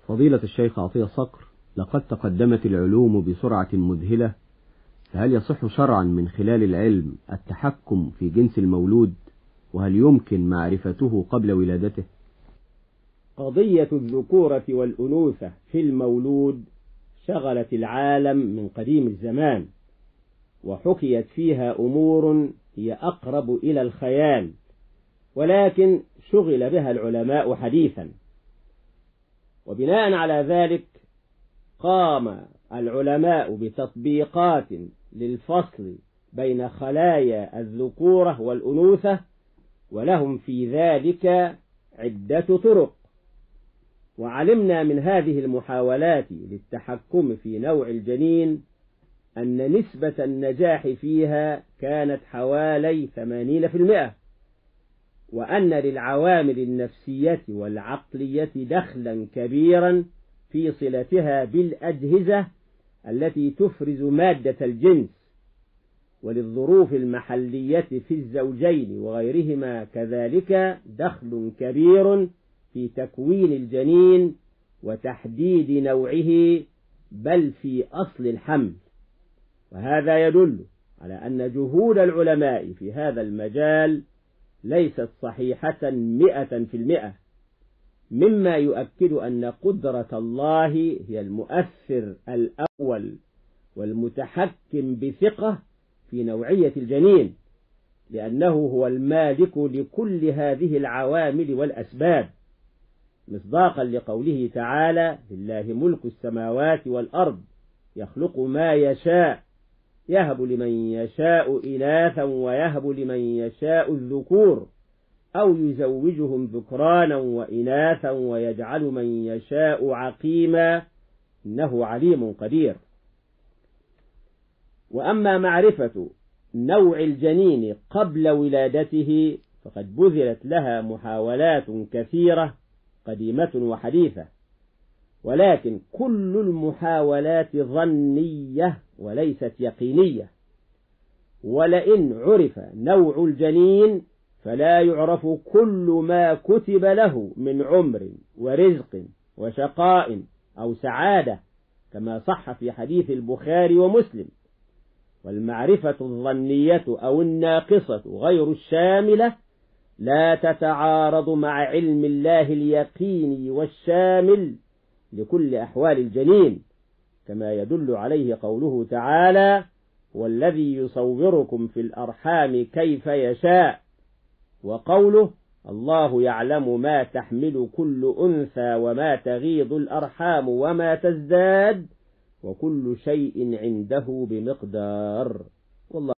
فضيلة الشيخ عطية صقر، لقد تقدمت العلوم بسرعة مذهلة، فهل يصح شرعا من خلال العلم التحكم في جنس المولود؟ وهل يمكن معرفته قبل ولادته؟ قضية الذكورة والأنوثة في المولود شغلت العالم من قديم الزمان، وحكيت فيها أمور هي أقرب إلى الخيال، ولكن شغل بها العلماء حديثا. وبناء على ذلك قام العلماء بتطبيقات للفصل بين خلايا الذكورة والأنوثة، ولهم في ذلك عدة طرق. وعلمنا من هذه المحاولات للتحكم في نوع الجنين أن نسبة النجاح فيها كانت حوالي 80%، وأن للعوامل النفسية والعقلية دخلا كبيرا في صلتها بالأجهزة التي تفرز مادة الجنس، وللظروف المحلية في الزوجين وغيرهما كذلك دخل كبير في تكوين الجنين وتحديد نوعه، بل في أصل الحمل. وهذا يدل على أن جهود العلماء في هذا المجال ليست صحيحة 100%، مما يؤكد أن قدرة الله هي المؤثر الأول والمتحكم بثقة في نوعية الجنين، لأنه هو المالك لكل هذه العوامل والأسباب، مصداقا لقوله تعالى: لله ملك السماوات والأرض يخلق ما يشاء يهب لمن يشاء إناثا ويهب لمن يشاء الذكور أو يزوجهم ذكرانا وإناثا ويجعل من يشاء عقيما إنه عليم قدير. وأما معرفة نوع الجنين قبل ولادته فقد بذلت لها محاولات كثيرة قديمة وحديثة، ولكن كل المحاولات ظنية وليست يقينية. ولئن عرف نوع الجنين فلا يعرف كل ما كتب له من عمر ورزق وشقاء أو سعادة، كما صح في حديث البخاري ومسلم. والمعرفة الظنية أو الناقصة غير الشاملة لا تتعارض مع علم الله اليقيني والشامل لكل أحوال الجنين، كما يدل عليه قوله تعالى: والذي يصوركم في الأرحام كيف يشاء، وقوله: الله يعلم ما تحمل كل أنثى وما تغيض الأرحام وما تزداد وكل شيء عنده بمقدار. والله